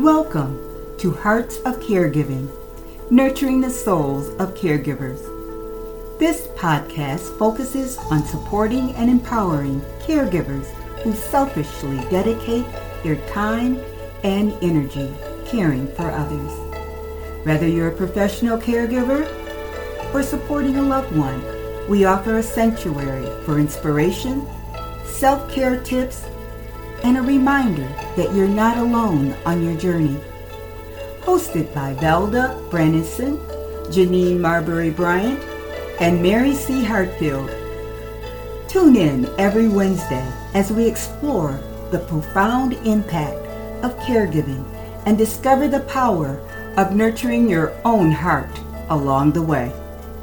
Welcome to Hearts of Caregiving, nurturing the souls of caregivers. This podcast focuses on supporting and empowering caregivers who selfishly dedicate their time and energy caring for others. Whether you're a professional caregiver or supporting a loved one, we offer a sanctuary for inspiration, self-care tips, and a reminder that you're not alone on your journey. Hosted by Velda Branison, Janine Marbury Bryant, and Mary C. Hartfield. Tune in every Wednesday as we explore the profound impact of caregiving and discover the power of nurturing your own heart along the way.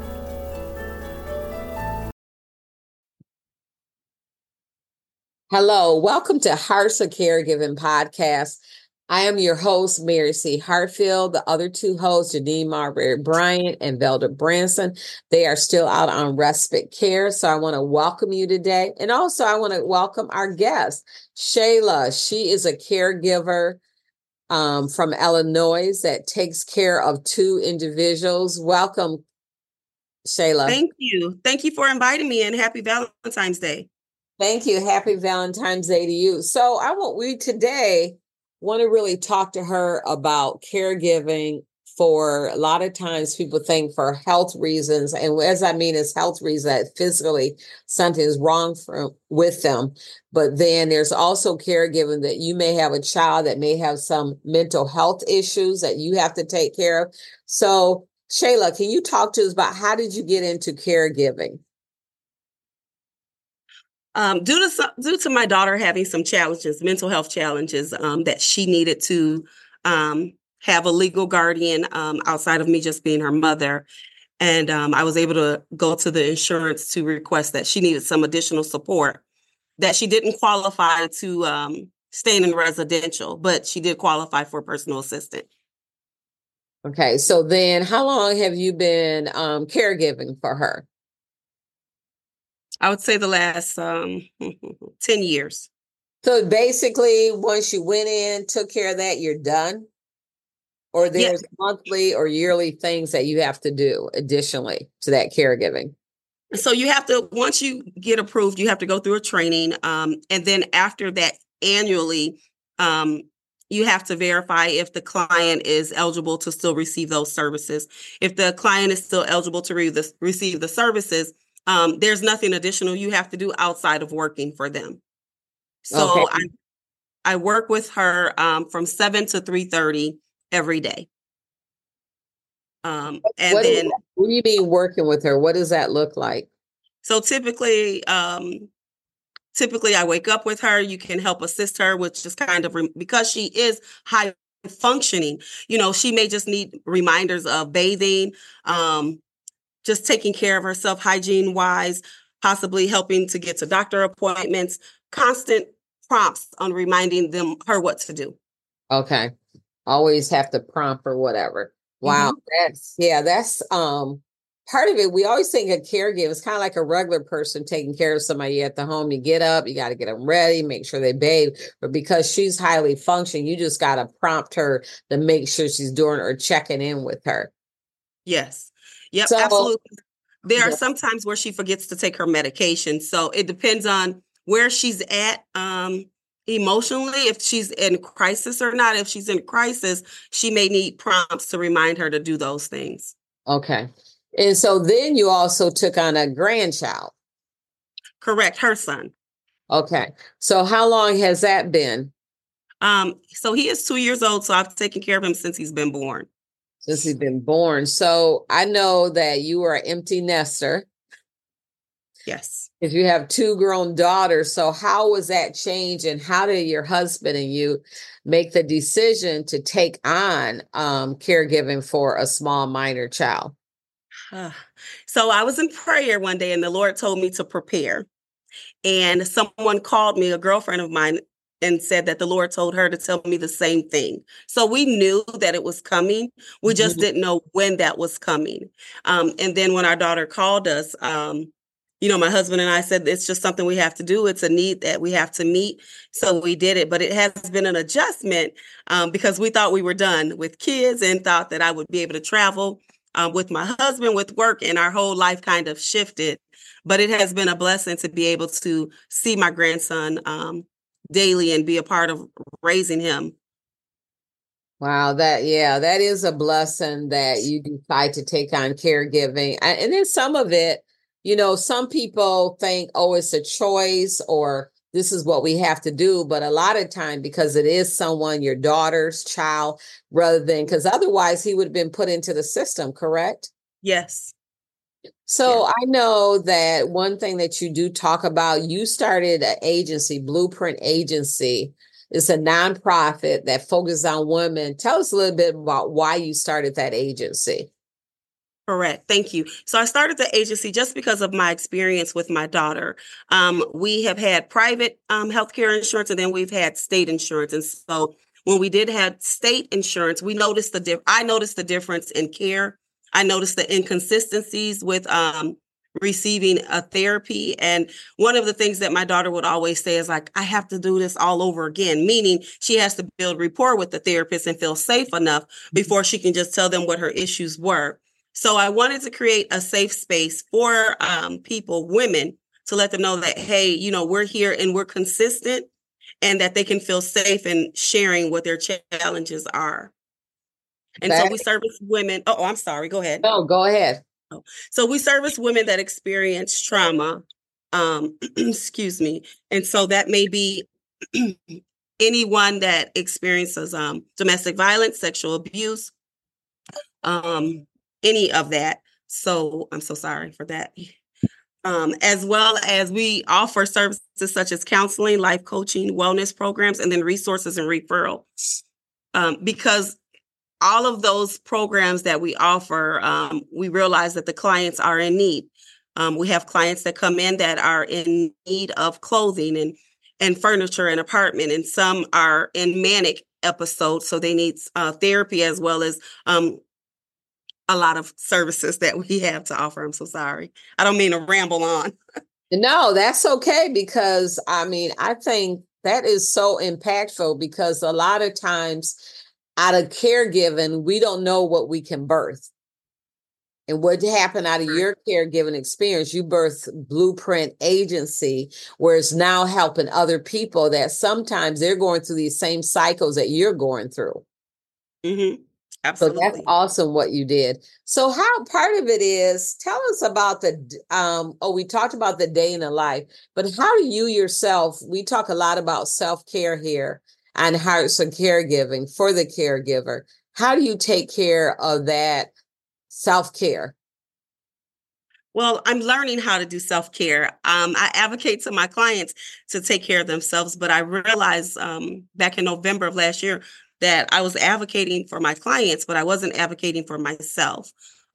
Hello, welcome to Hearts of Caregiving podcast. I am your host, Mary C. Hartfield. The other two hosts, Janine Marbury Bryant and Velda Branson, they are still out on respite care. So I want to welcome you today. And also I want to welcome our guest, Shayla. She is a caregiver from Illinois that takes care of two individuals. Welcome, Shayla. Thank you. Thank you for inviting me, and happy Valentine's Day. Thank you. Happy Valentine's Day to you. So we today want to really talk to her about caregiving. For a lot of times people think for health reasons, and as I mean is health reasons, that physically something is wrong with them. But then there's also caregiving that you may have a child that may have some mental health issues that you have to take care of. So Shayla, can you talk to us about how did you get into caregiving? Due to my daughter having some challenges, mental health challenges, that she needed to have a legal guardian outside of me just being her mother. And I was able to go to the insurance to request that she needed some additional support, that she didn't qualify to stay in residential, but she did qualify for a personal assistant. Okay, so then how long have you been caregiving for her? I would say the last 10 years. So basically, once you went in, took care of that, you're done? Or there's monthly or yearly things that you have to do additionally to that caregiving? So you have to, once you get approved, you have to go through a training. And then after that, annually, you have to verify if the client is eligible to still receive those services. If the client is still eligible to receive the services, there's nothing additional you have to do outside of working for them. So okay. I work with her from 7 to 3:30 every day. What do you mean working with her? What does that look like? So typically I wake up with her. You can help assist her with just kind of because she is high functioning. She may just need reminders of bathing, just taking care of herself hygiene wise, possibly helping to get to doctor appointments, constant prompts on reminding her what to do. Okay. Always have to prompt or whatever. Wow. Mm-hmm. That's part of it. We always think a caregiver is kind of like a regular person taking care of somebody at the home. You get up, you got to get them ready, make sure they bathe. But because she's highly functioning, you just got to prompt her to make sure she's doing or checking in with her. Yes. Yep, so, absolutely. There are some times where she forgets to take her medication. So it depends on where she's at emotionally, if she's in crisis or not. If she's in crisis, she may need prompts to remind her to do those things. Okay. And so then you also took on a grandchild. Correct. Her son. Okay. So how long has that been? So he is 2 years old. So I've taken care of him since he's been born. So I know that you are an empty nester. Yes. If you have two grown daughters. So how was that change, and how did your husband and you make the decision to take on caregiving for a small minor child? So I was in prayer one day and the Lord told me to prepare. And someone called me, a girlfriend of mine, and said that the Lord told her to tell me the same thing. So we knew that it was coming. We just didn't know when that was coming. And then when our daughter called us, my husband and I said, it's just something we have to do. It's a need that we have to meet. So we did it, but it has been an adjustment because we thought we were done with kids and thought that I would be able to travel with my husband, with work, and our whole life kind of shifted. But it has been a blessing to be able to see my grandson daily and be a part of raising him. Wow, that is a blessing that you decide to take on caregiving. And then some of it, some people think, oh, it's a choice or this is what we have to do. But a lot of time, because it is someone, your daughter's child, rather than, because otherwise he would have been put into the system, correct? Yes. So I know that one thing that you do talk about, you started an agency, Blueprint Agency. It's a nonprofit that focuses on women. Tell us a little bit about why you started that agency. Correct. Thank you. So I started the agency just because of my experience with my daughter. We have had private healthcare insurance, and then we've had state insurance. And so when we did have state insurance, I noticed the difference in care. I noticed the inconsistencies with receiving a therapy. And one of the things that my daughter would always say is like, I have to do this all over again, meaning she has to build rapport with the therapist and feel safe enough before she can just tell them what her issues were. So I wanted to create a safe space for people, women, to let them know that, hey, we're here and we're consistent and that they can feel safe in sharing what their challenges are. And so we service women. Oh, I'm sorry. Go ahead. No, go ahead. So we service women that experience trauma. Excuse me. And so that may be anyone that experiences domestic violence, sexual abuse, any of that. So I'm so sorry for that. As well as we offer services such as counseling, life coaching, wellness programs, and then resources and referral. Because all of those programs that we offer, we realize that the clients are in need. We have clients that come in that are in need of clothing and furniture and apartment, and some are in manic episodes, so they need therapy as well as a lot of services that we have to offer. I'm so sorry. I don't mean to ramble on. No, that's okay, because I think that is so impactful, because a lot of times out of caregiving, we don't know what we can birth. And what happened out of your caregiving experience, you birthed Blueprint Agency, where it's now helping other people that sometimes they're going through these same cycles that you're going through. Mm-hmm. Absolutely. So that's awesome what you did. So how part of it is, tell us about we talked about the day in the life, but how do you yourself, we talk a lot about self-care here and Hearts of Caregiving for the caregiver. How do you take care of that self-care? Well, I'm learning how to do self-care. I advocate to my clients to take care of themselves, but I realized back in November of last year that I was advocating for my clients, but I wasn't advocating for myself.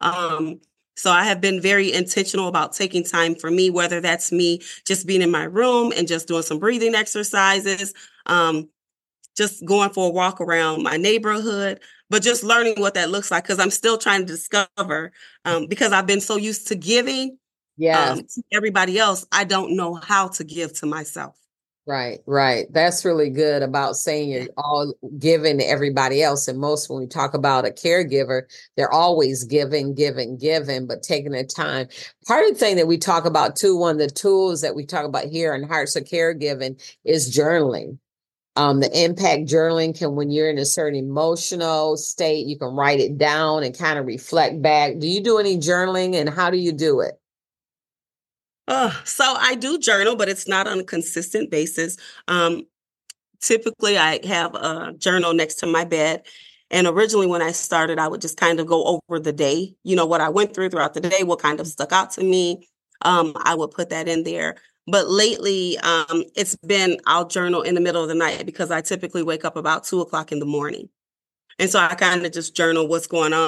So I have been very intentional about taking time for me, whether that's me just being in my room and just doing some breathing exercises, just going for a walk around my neighborhood, but just learning what that looks like, because I'm still trying to discover, because I've been so used to giving to everybody else, I don't know how to give to myself. Right. That's really good about saying you're all giving to everybody else. And most, when we talk about a caregiver, they're always giving, but taking the time. Part of the thing that we talk about too, one of the tools that we talk about here in Hearts of Caregiving is journaling. The impact journaling can, when you're in a certain emotional state, you can write it down and kind of reflect back. Do you do any journaling, and how do you do it? So I do journal, but it's not on a consistent basis. Typically, I have a journal next to my bed. And originally, when I started, I would just kind of go over the day, what I went through throughout the day, what kind of stuck out to me. I would put that in there. But lately, it's been, I'll journal in the middle of the night, because I typically wake up about 2:00 in the morning. And so I kind of just journal what's going on,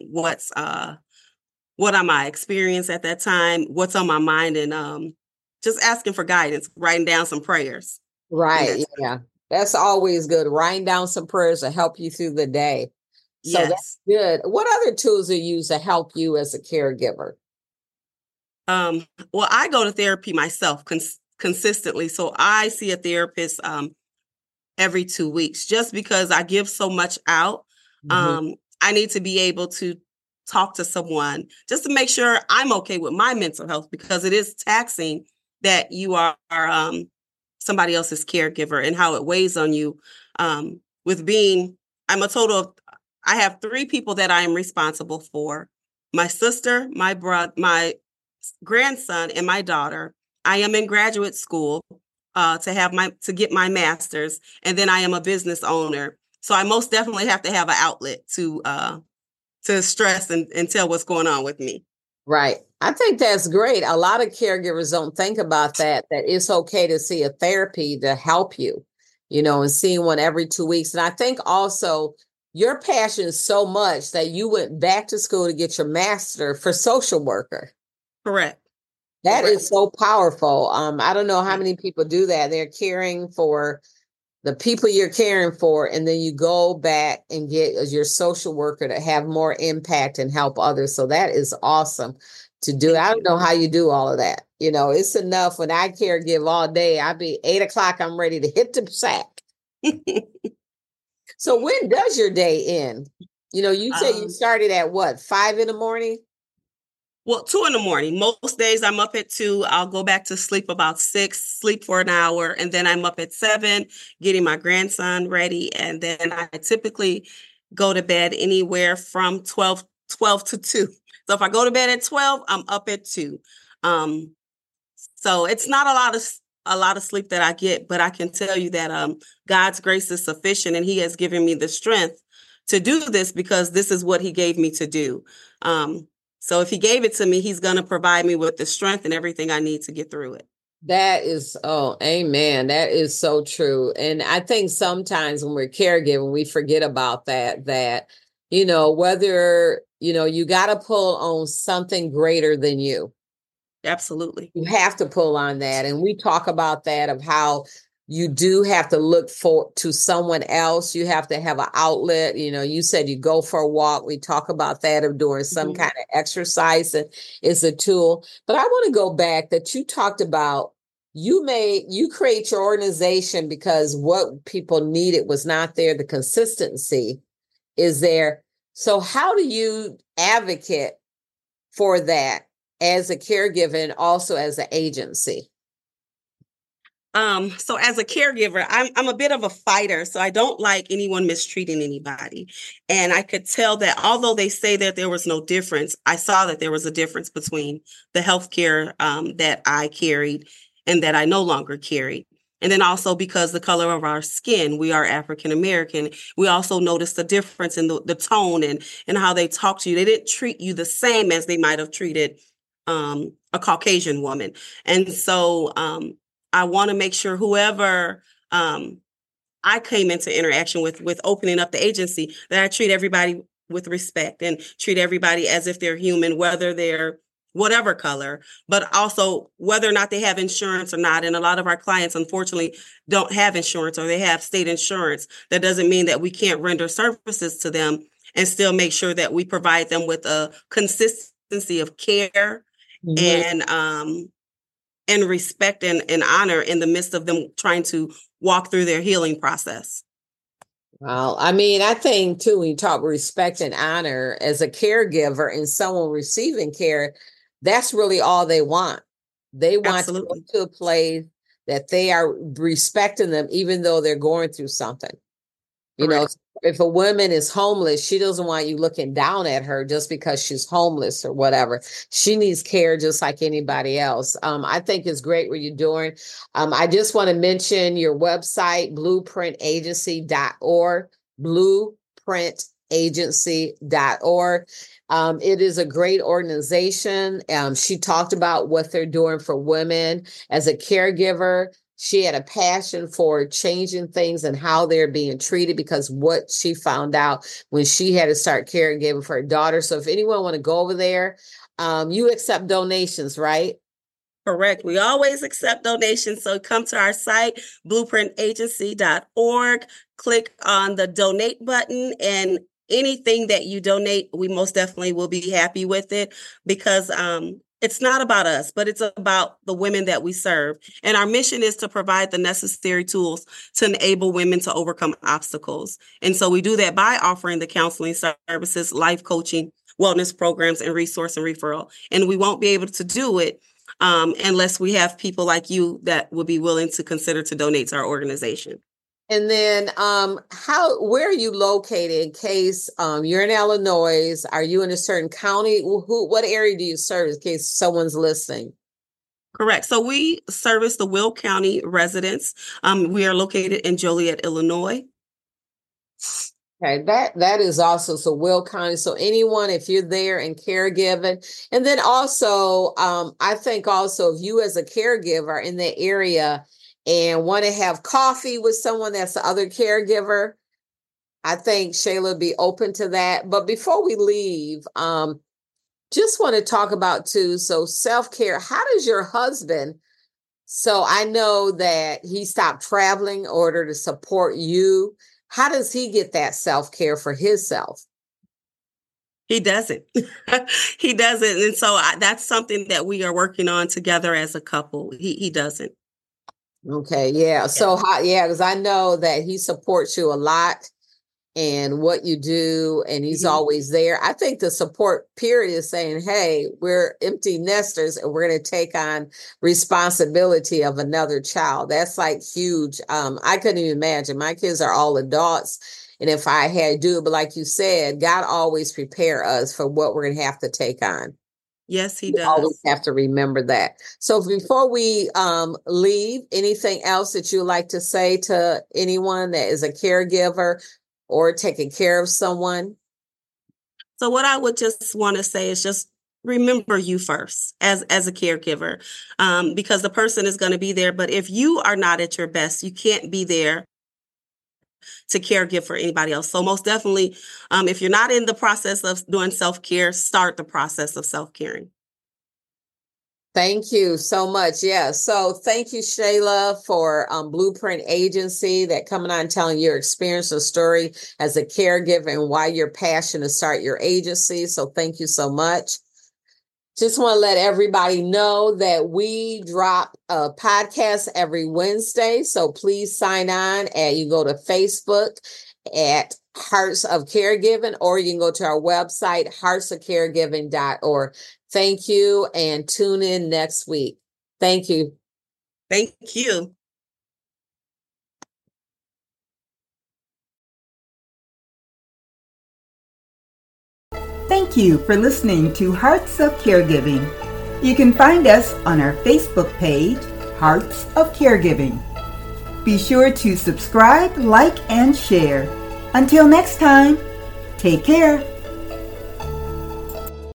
what am I experiencing at that time, what's on my mind, and just asking for guidance, writing down some prayers. Right. Yeah. That's always good. Writing down some prayers to help you through the day. So That's good. What other tools are used to help you as a caregiver? Well, I go to therapy myself consistently. So I see a therapist every 2 weeks just because I give so much out. Mhm. I need to be able to talk to someone just to make sure I'm okay with my mental health, because it is taxing that you are somebody else's caregiver and how it weighs on you. With being, I'm a total of, I have 3 people that I am responsible for: my sister, my brother, my grandson, and my daughter. I am in graduate school to get my master's, and then I am a business owner. So I most definitely have to have an outlet to stress and tell what's going on with me. Right. I think that's great. A lot of caregivers don't think about that it's okay to see a therapy to help you, and seeing one every 2 weeks. And I think also your passion is so much that you went back to school to get your master for social worker. Correct. That Correct. is so powerful. I don't know how Yeah. many people do that. They're caring for the people you're caring for, and then you go back and get your social worker to have more impact and help others. So that is awesome to do. Thank I don't you. know how you do all of that. It's enough when I caregive all day. I be 8 o'clock, I'm ready to hit the sack. So when does your day end? You say you started at what, 5 in the morning? Well, 2 in the morning. Most days I'm up at 2. I'll go back to sleep about 6, sleep for an hour, and then I'm up at 7, getting my grandson ready. And then I typically go to bed anywhere from 12 to 2. So if I go to bed at 12, I'm up at 2. Um, so it's not a lot of sleep that I get, but I can tell you that God's grace is sufficient, and He has given me the strength to do this because this is what He gave me to do. So if He gave it to me, He's going to provide me with the strength and everything I need to get through it. That is, oh, amen. That is so true. And I think sometimes when we're caregiving, we forget about whether, you got to pull on something greater than you. Absolutely. You have to pull on that. And we talk about that, of how you do have to look to someone else. You have to have an outlet. You said you go for a walk. We talk about that, of doing some kind of exercise is a tool. But I want to go back that you talked about, you create your organization because what people needed was not there. The consistency is there. So how do you advocate for that as a caregiver and also as an agency? So as a caregiver, I'm a bit of a fighter, so I don't like anyone mistreating anybody. And I could tell that although they say that there was no difference, I saw that there was a difference between the healthcare that I carried and that I no longer carry. And then also because the color of our skin, we are African American, we also noticed the difference in the tone and how they talk to you. They didn't treat you the same as they might have treated a Caucasian woman. And so I want to make sure whoever I came into interaction with opening up the agency, that I treat everybody with respect and treat everybody as if they're human, whether they're whatever color, but also whether or not they have insurance or not. And a lot of our clients, unfortunately, don't have insurance, or they have state insurance. That doesn't mean that we can't render services to them and still make sure that we provide them with a consistency of care Mhm. and respect and honor in the midst of them trying to walk through their healing process. Well, I mean, I think too, when you talk respect and honor as a caregiver and someone receiving care, that's really all they want. They want to go Absolutely. to a place that they are respecting them, even though they're going through something. Correct. If a woman is homeless, she doesn't want you looking down at her just because she's homeless or whatever. She needs care just like anybody else. I think it's great what you're doing. I just want to mention your website, blueprintagency.org, blueprintagency.org. It is a great organization. She talked about what they're doing for women as a caregiver. She had a passion for changing things and how they're being treated, because what she found out when she had to start caregiving for her daughter. So if anyone want to go over there, you accept donations, right? Correct. We always accept donations. So come to our site, blueprintagency.org, click on the donate button, and anything that you donate, we most definitely will be happy with it, because It's not about us, but it's about the women that we serve. And our mission is to provide the necessary tools to enable women to overcome obstacles. And so we do that by offering the counseling services, life coaching, wellness programs, and resource and referral. And we won't be able to do it unless we have people like you that would be willing to consider to donate to our organization. And then where are you located in case you're in Illinois? Are you in a certain county? What area do you serve in case someone's listening? Correct. So we service the Will County residents. We are located in Joliet, Illinois. Okay, that is also so Will County. So anyone, if you're there in caregiving, and then also I think also if you as a caregiver are in the area and want to have coffee with someone that's the other caregiver, I think Shayla would be open to that. But before we leave, just want to talk about too, so self-care. How does your husband, so I know that he stopped traveling in order to support you. How does he get that self-care for himself? He doesn't. He doesn't. And so that's something that we are working on together as a couple. He doesn't. Okay. Yeah. So, because I know that he supports you a lot and what you do, and he's always there. I think the support period is saying, hey, we're empty nesters and we're going to take on responsibility of another child. That's like huge. I couldn't even imagine. My kids are all adults. And if I had to do it, but like you said, God always prepare us for what we're going to have to take on. Yes, he does. Always have to remember that. So before we leave, anything else that you would like to say to anyone that is a caregiver or taking care of someone? So what I would just want to say is just remember you first as a caregiver, because the person is going to be there. But if you are not at your best, you can't be there to caregive for anybody else. So most definitely, if you're not in the process of doing self-care, start the process of self-caring. Thank you so much. Yeah. So thank you, Shayla, for Blueprint Agency that coming on telling your experience or story as a caregiver and why you're passionate to start your agency. So thank you so much. Just want to let everybody know that we drop a podcast every Wednesday. So please sign on and you go to Facebook at Hearts of Caregiving, or you can go to our website, heartsofcaregiving.org. Thank you, and tune in next week. Thank you. Thank you. Thank you for listening to Hearts of Caregiving. You can find us on our Facebook page, Hearts of Caregiving. Be sure to subscribe, like, and share. Until next time, take care.